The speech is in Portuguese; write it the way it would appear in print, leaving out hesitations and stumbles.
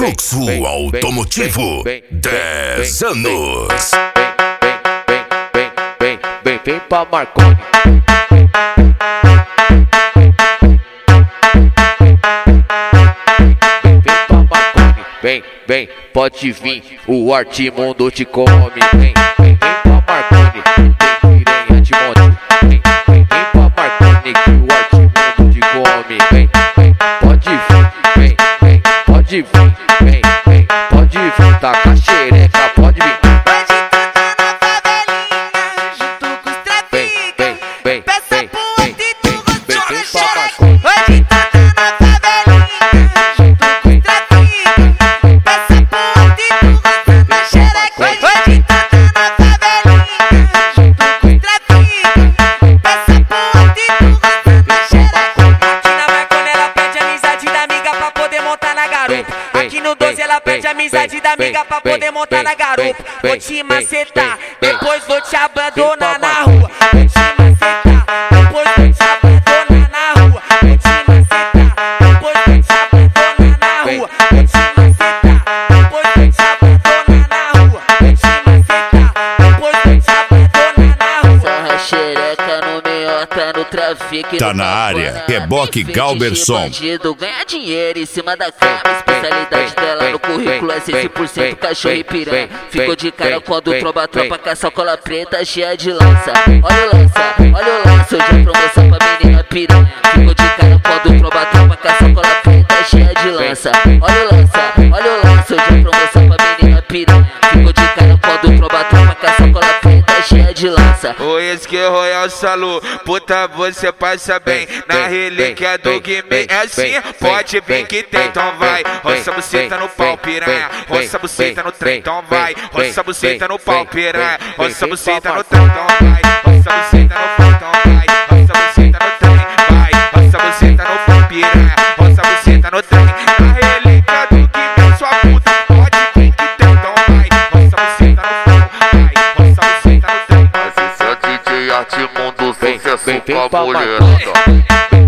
Fluxo Automotivo, 10 anos. Vem pra Marconi. Vem, pode vir, o Artimundo te come. Vem pra Marconi, tem piranha de monte. Vem pra Marconi que o Artimundo te come. Vem, pode vir, pode vir, pode vir, taca a xereca, pode vir. Aqui no 12 ela pede amizade da amiga pra poder montar na garupa. Vou te macetar, depois vou te abandonar na rua. Vou te macetar, depois vou te abandonar na rua. Vou te macetar, depois vou te abandonar na rua. Vou te macetar, depois vou te abandonar na rua. Vou te macetar, depois vou te abandonar na rua. Sarra xereca no meiota, no trafique. Tá na área, Reboque Galberson. Bandido ganha dinheiro em cima da cama. Especialidade dela no currículo é 100% cachorro e piranha. Ficou de cara quando tromba a tropa com a sacola preta cheia de lança. Olha o lança, hoje é promoção pra menina piranha. Ficou de cara quando tromba a tropa com a sacola preta cheia de lança. Olha o lança, hoje é promoção pra menina piranha. Ficou de cara quando tromba a tropa com a sacola preta cheia de lança. O Esque Royal Salu, puta você passa bem. Na relíquia do Guimê é assim, pode vir que tem, então vai. Roça buceta no pau, piranha. Roça buceta no trem, então vai. Roça buceta no pau, piranha. Roça buceta no trem, então vai. Roça buceta no pau, então vai. Roça buceta no trem, vai. Roça buceta no pau, piranha. Roça buceta no trem. Na relíquia do Guimê, sua puta, pode vir que tem, então vai. Roça buceta no pau, vai. Roça buceta no trem. Esse é DJ Artimundo, sucesso vem com a pra mulherada.